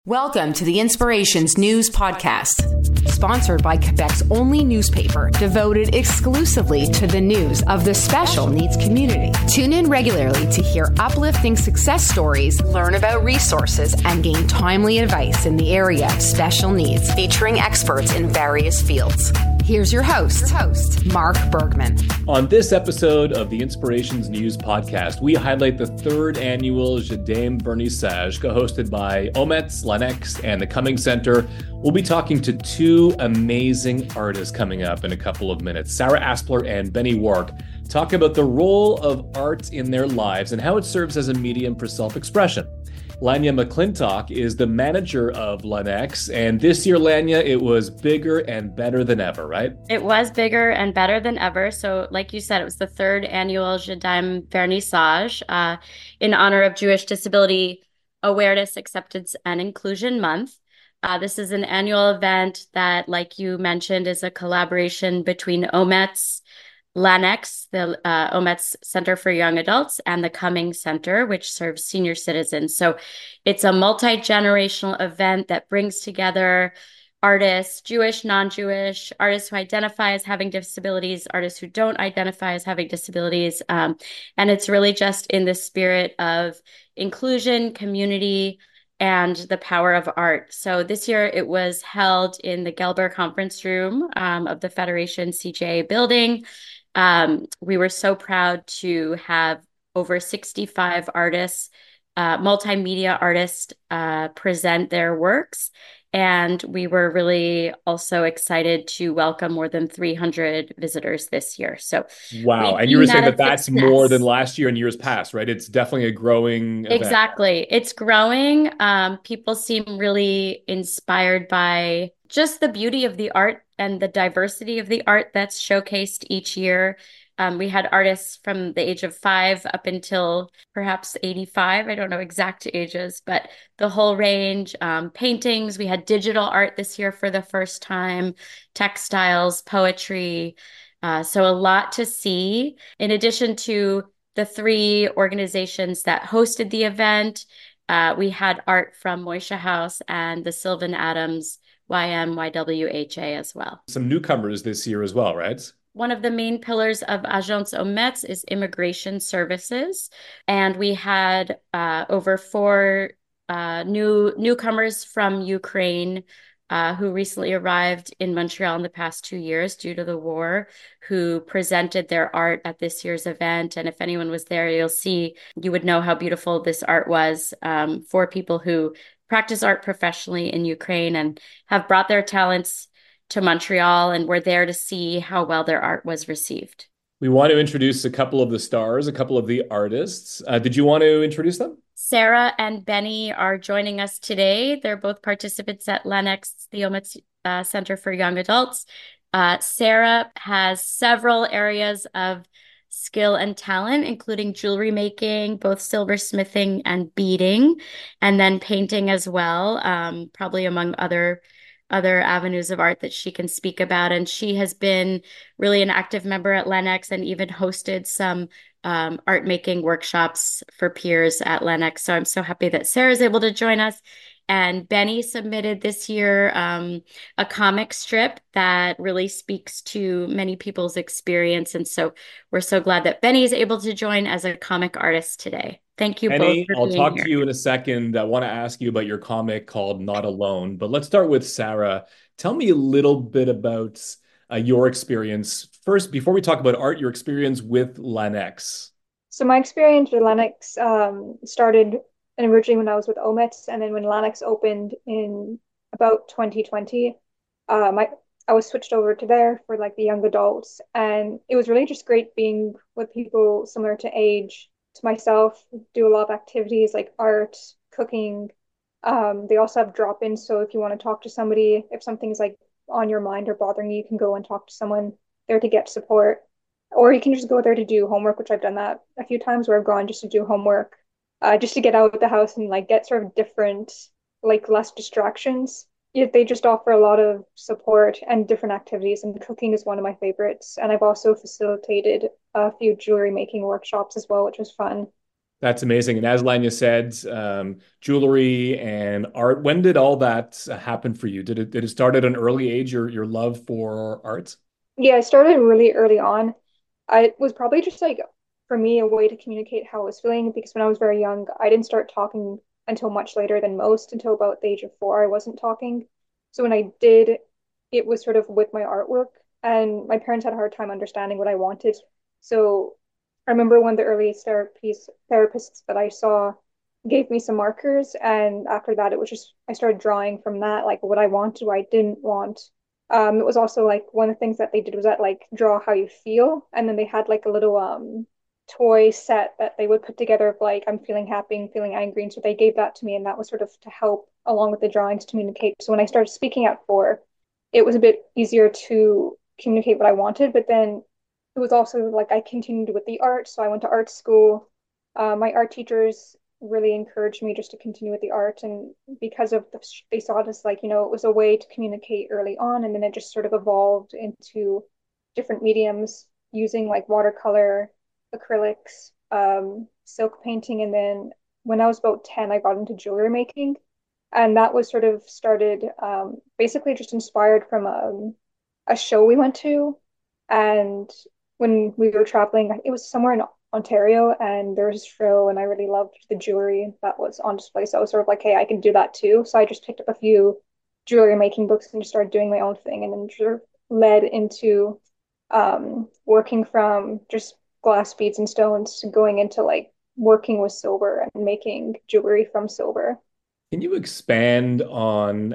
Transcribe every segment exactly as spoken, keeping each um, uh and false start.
Welcome to the Inspirations News Podcast, sponsored by Quebec's only newspaper devoted exclusively to the news of the special needs community. Tune in regularly to hear uplifting success stories, learn about resources, and gain timely advice in the area of special needs, featuring experts in various fields. Here's your host, your host, Mark Bergman. On this episode of the Inspirations News Podcast, we highlight the third annual Je Daim Vernissage, co-hosted by OMETS, Lenex, and the Cumming Center. We'll be talking to two amazing artists coming up in a couple of minutes. Sarah Aspler and Benny Wark talk about the role of art in their lives and how it serves as a medium for self-expression. Lanya McClintock is the manager of Lenex, and this year, Lanya, it was bigger and better than ever, right? It was bigger and better than ever. So like you said, it was the third annual Je Daim Vernissage uh, in honor of Jewish Disability Awareness, Acceptance, and Inclusion Month. Uh, this is an annual event that, like you mentioned, is a collaboration between OMETS, Lenex, the uh, OMETS Center for Young Adults, and the Cumming Center, which serves senior citizens. So it's a multi-generational event that brings together artists, Jewish, non-Jewish, artists who identify as having disabilities, artists who don't identify as having disabilities. Um, and it's really just in the spirit of inclusion, community, and the power of art. So this year it was held in the Gelber Conference Room um, of the Federation C J A building. Um, we were so proud to have over sixty-five artists, uh, multimedia artists, uh, present their works. And we were really also excited to welcome more than three hundred visitors this year. So, wow. And you were saying that that's more than last year and years past, right? It's definitely a growing event. Exactly. It's growing. Um, people seem really inspired by just the beauty of the art and the diversity of the art that's showcased each year. Um, we had artists from the age of five up until perhaps eighty-five. I don't know exact ages, but the whole range. Um, paintings. We had digital art this year for the first time, textiles, poetry. Uh, so a lot to see. In addition to the three organizations that hosted the event, uh, we had art from Moishe House and the Sylvan Adams Y M Y W H A as well. Some newcomers this year as well, right? One of the main pillars of Agence OMETS is immigration services. And we had uh, over four uh, new newcomers from Ukraine uh, who recently arrived in Montreal in the past two years due to the war, who presented their art at this year's event. And if anyone was there, you'll see, you would know how beautiful this art was um, for people who practice art professionally in Ukraine and have brought their talents to Montreal and were there to see how well their art was received. We want to introduce a couple of the stars, a couple of the artists. Uh, did you want to introduce them? Sarah and Benny are joining us today. They're both participants at Lenex, the OMETS uh, Center for Young Adults. Uh, Sarah has several areas of skill and talent, including jewelry making, both silversmithing and beading, and then painting as well, um, probably among other other avenues of art that she can speak about. And she has been really an active member at Lenex and even hosted some um, art making workshops for peers at Lenex. So I'm so happy that Sarah's able to join us. And Benny submitted this year um, a comic strip that really speaks to many people's experience. And so we're so glad that Benny is able to join as a comic artist today. Thank you Benny, both for I'll being talk here. to you in a second. I want to ask you about your comic called Not Alone, but let's start with Sarah. Tell me a little bit about uh, your experience. First, before we talk about art, your experience with Lenex. So my experience with Lenex um, started originally when I was with OMETS, and then when Lenex opened in about twenty twenty, um, I, I was switched over to there for like the young adults, and it was really just great being with people similar to age to myself, do a lot of activities like art, cooking. Um, they also have drop-ins, so if you want to talk to somebody, if something's like on your mind or bothering you, you can go and talk to someone there to get support. Or you can just go there to do homework, which I've done that a few times where I've gone just to do homework, uh, just to get out of the house and like get sort of different, like less distractions. Yet they just offer a lot of support and different activities, and cooking is one of my favorites. And I've also facilitated a few jewelry making workshops as well, which was fun. That's amazing. And as Lanya said, um, jewelry and art. When did all that happen for you? Did it did it start at an early age? Your your love for art? Yeah, I started really early on. I it was probably just like for me a way to communicate how I was feeling because when I was very young, I didn't start talking until much later than most, until about the age of four, I wasn't talking. So when I did, it was sort of with my artwork, and my parents had a hard time understanding what I wanted. So I remember one of the earliest therapies therapists that I saw gave me some markers, and after that, it was just I started drawing from that, like what I wanted, what I didn't want. Um, it was also like one of the things that they did was that like draw how you feel, and then they had like a little um toy set that they would put together of like I'm feeling happy and feeling angry, and so they gave that to me, and that was sort of to help along with the drawings to communicate. So when I started speaking at four, it was a bit easier to communicate what I wanted, but then it was also like I continued with the art, so I went to art school. Uh, my art teachers really encouraged me just to continue with the art, and because of the, they saw it as like you know it was a way to communicate early on, and then it just sort of evolved into different mediums using like watercolor, acrylics, um, silk painting, and then when I was about ten, I got into jewelry making, and that was sort of started um, basically just inspired from um, a show we went to, and when we were traveling, it was somewhere in Ontario, and there was a show, and I really loved the jewelry that was on display. So I was sort of like, hey, I can do that too. So I just picked up a few jewelry making books and just started doing my own thing, and then sort of led into um, working from just glass beads and stones to going into like working with silver and making jewelry from silver. Can you expand on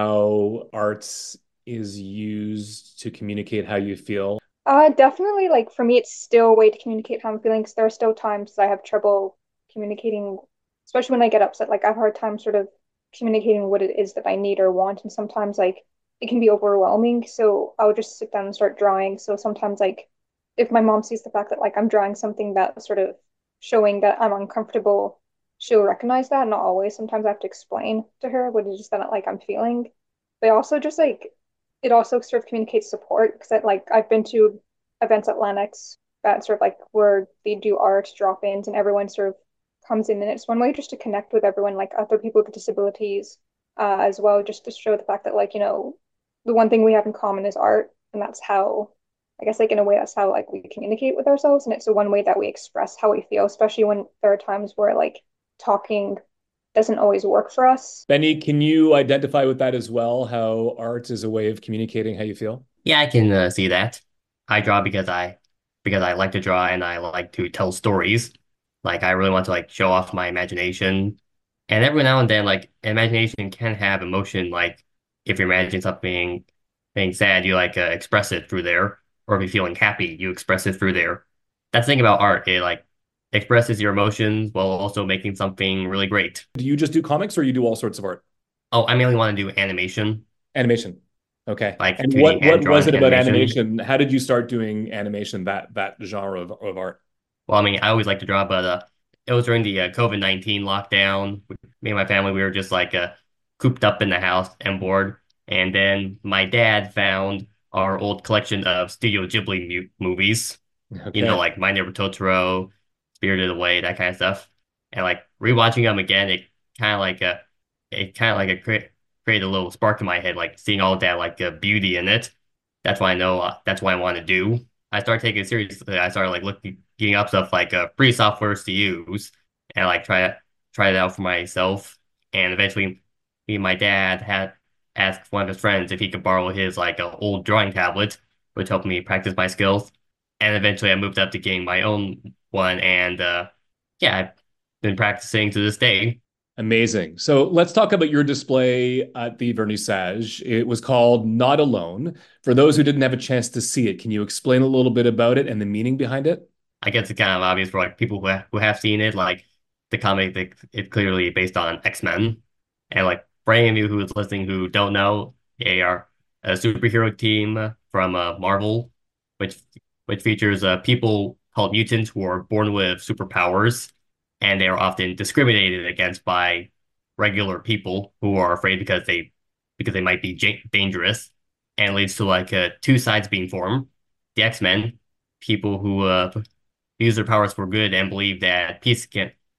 how arts is used to communicate how you feel? Uh, definitely, like for me, it's still a way to communicate how I'm feeling because there are still times I have trouble communicating, especially when I get upset. Like I have a hard time sort of communicating what it is that I need or want, and sometimes like it can be overwhelming. So I would just sit down and start drawing. So sometimes like if my mom sees the fact that like I'm drawing something that's sort of showing that I'm uncomfortable, she'll recognize that. Not always. Sometimes I have to explain to her what it is that like I'm feeling. But also just like it also sort of communicates support because like I've been to events at Lennox that sort of like where they do art drop-ins and everyone sort of comes in, and it's one way just to connect with everyone, like other people with disabilities, uh, as well, just to show the fact that like you know the one thing we have in common is art, and that's how I guess like in a way that's how like we communicate with ourselves, and it's the one way that we express how we feel, especially when there are times where like talking doesn't always work for us. Benny, can you identify with that as well? How art is a way of communicating how you feel? Yeah, I can uh, see that. I draw because I because I like to draw and I like to tell stories. Like I really want to like show off my imagination. And every now and then, like imagination can have emotion. Like if you're imagining something being sad, you like uh, express it through there. Or if you're feeling happy, you express it through there. That's the thing about art. It like expresses your emotions while also making something really great. Do you just do comics or you do all sorts of art? Oh, I mainly want to do animation, Animation. Okay. like And what two D and what was drawing it about animation. animation? How did you start doing animation, that that genre of, of art? Well, I mean, I always like to draw, but uh, it was during the uh, COVID nineteen lockdown. Me and my family, we were just like uh, cooped up in the house and bored. And then my dad found our old collection of Studio Ghibli mu movies, you know, Okay. like My Neighbor Totoro, Spirited Away, that kind of stuff. And like rewatching them again, it kind of like uh, it kind of like a cre created a little spark in my head, like seeing all that like uh, beauty in it. That's why I know uh, that's what I want to do. I started taking it seriously. I started like looking up stuff like uh, free softwares to use and like try it try it out for myself. And eventually, me and my dad had asked one of his friends if he could borrow his like uh, old drawing tablet, which helped me practice my skills. And eventually, I moved up to getting my own one, and uh, yeah, I've been practicing to this day. Amazing. So let's talk about your display at the Vernissage. It was called Not Alone. For those who didn't have a chance to see it, can you explain a little bit about it and the meaning behind it? I guess it's kind of obvious for like people who have, who have seen it, like the comic, it, it's clearly based on X-Men. And like for any of you who is listening who don't know, they are a superhero team from uh, Marvel, which which features uh, people called mutants who are born with superpowers, and they are often discriminated against by regular people who are afraid because they because they might be j dangerous, and leads to like uh, two sides being formed: the X-Men, people who uh, use their powers for good and believe that peace can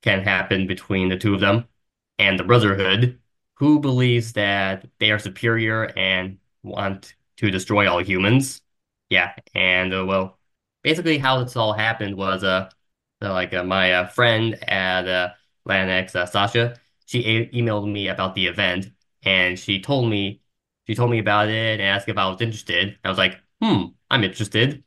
can happen between the two of them and the Brotherhood, who believes that they are superior and want to destroy all humans. Yeah, and uh, well, basically how this all happened was uh, so, like uh, my uh, friend at uh, Lanex, uh, Sasha, she e emailed me about the event, and she told me she told me about it and asked if I was interested. I was like, hmm, I'm interested.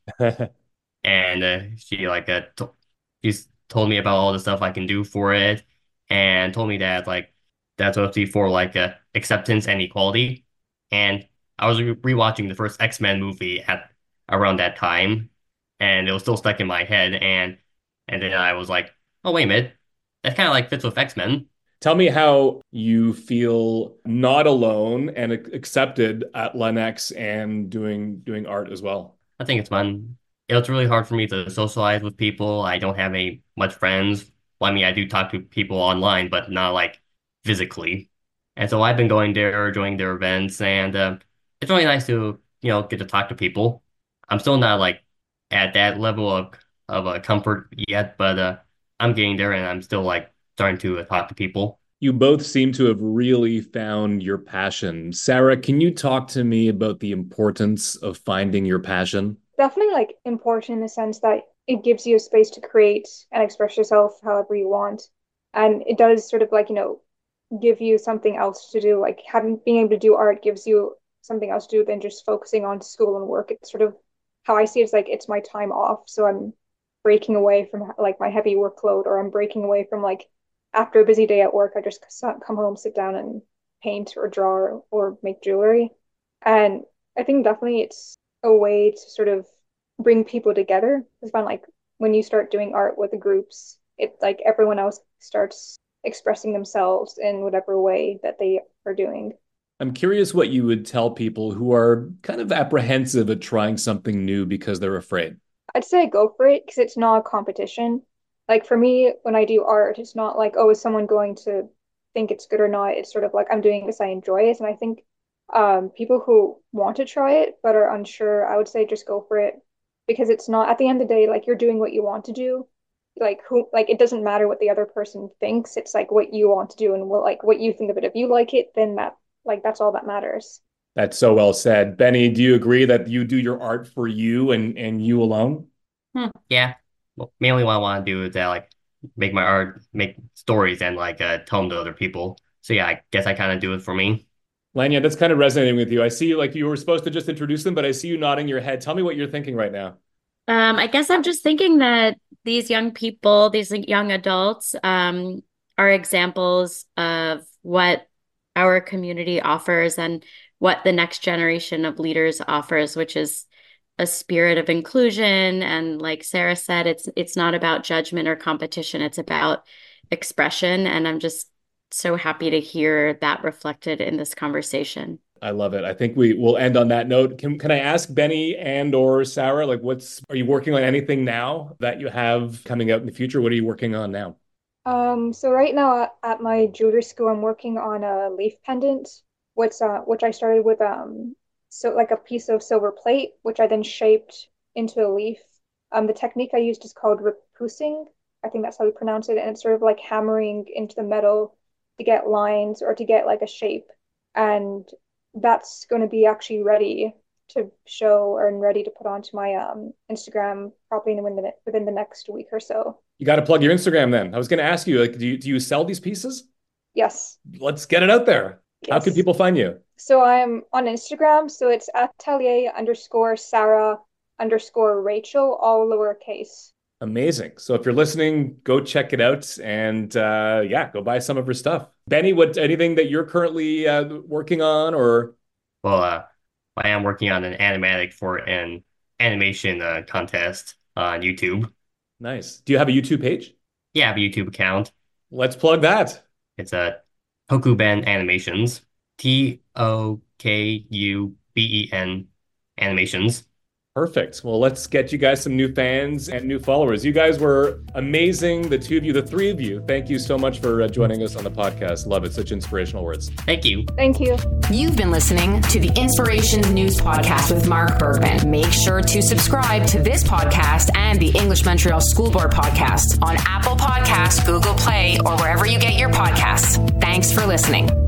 And uh, she like uh, t she's told me about all the stuff I can do for it, and told me that like that's supposed to be for like uh, acceptance and equality. And I was re rewatching the first X-Men movie at around that time, and it was still stuck in my head. And and then I was like, oh wait a minute, that kind of like fits with X-Men. Tell me how you feel not alone and ac- accepted at Lennox and doing doing art as well. I think it's fun. It was really hard for me to socialize with people. I don't have any much friends. Well, I mean, I do talk to people online, but not like physically. And so I've been going there, joining their events, and uh, it's really nice to, you know, get to talk to people. I'm still not like at that level of of uh, comfort yet, but uh, I'm getting there, and I'm still like starting to uh, talk to people. You both seem to have really found your passion. Sarah, can you talk to me about the importance of finding your passion? Definitely like important in the sense that it gives you a space to create and express yourself however you want. And it does sort of like, you know, give you something else to do. Like having being able to do art gives you something else to do than just focusing on school and work. It's sort of how I see it, it's like it's my time off. So I'm breaking away from like my heavy workload, or I'm breaking away from like after a busy day at work, I just come home, sit down and paint or draw or, or make jewelry. And I think definitely it's a way to sort of bring people together. It's fun, like when you start doing art with the groups, it's like everyone else starts expressing themselves in whatever way that they are doing. I'm curious what you would tell people who are kind of apprehensive at trying something new because they're afraid. I'd say go for it because it's not a competition. Like for me, when I do art, it's not like, oh, is someone going to think it's good or not? It's sort of like I'm doing this, I enjoy it. And I think um, people who want to try it but are unsure, I would say just go for it because it's not, at the end of the day, like you're doing what you want to do. Like who, like it doesn't matter what the other person thinks. It's like what you want to do and what like what you think of it. If you like it, then that like that's all that matters. That's so well said. Benny, do you agree that you do your art for you and, and you alone? Hmm. Yeah. Well, mainly what I want to do is that like make my art, make stories and like uh, tell them to other people. So yeah, I guess I kind of do it for me. Lanya, that's kind of resonating with you. I see you like you were supposed to just introduce them, but I see you nodding your head. Tell me what you're thinking right now. Um, I guess I'm just thinking that these young people, these young adults, um, are examples of what our community offers and what the next generation of leaders offers, which is a spirit of inclusion. And like Sarah said, it's it's not about judgment or competition. It's about expression. And I'm just so happy to hear that reflected in this conversation. I love it. I think we will end on that note. Can can I ask Benny and or Sarah, like what's are you working on anything now that you have coming out in the future? What are you working on now? Um, so right now at at my jewelry school, I'm working on a leaf pendant, which uh, which I started with um, so like a piece of silver plate, which I then shaped into a leaf. Um, the technique I used is called repoussing. I think that's how we pronounce it, and it's sort of like hammering into the metal to get lines or to get like a shape. And that's going to be actually ready to show or and ready to put onto my um Instagram probably within the within the next week or so. You got to plug your Instagram then. I was going to ask you, like, do you do you sell these pieces? Yes. Let's get it out there. How can Yes. people find you? So I'm on Instagram, so it's atelier underscore Sarah underscore Rachel, all lowercase. Amazing. So if you're listening, go check it out and uh, yeah, go buy some of her stuff. Benny, what anything that you're currently uh, working on or Well, uh, I am working on an animatic for an animation uh, contest on YouTube. nice. Do you have a YouTube page? Yeah, I have a YouTube account. Let's plug that. It's a uh, Tokuben Animations. T O K U B E N Animations. Perfect. Well, let's get you guys some new fans and new followers. You guys were amazing. The two of you, the three of you. Thank you so much for uh, joining us on the podcast. Love it. Such inspirational words. Thank you. Thank you. You've been listening to the Inspirations News Podcast with Mark Bergman. Make sure to subscribe to this podcast and the English Montreal School Board podcast on Apple Podcasts, Google Play, or wherever you get your podcasts. Thanks for listening.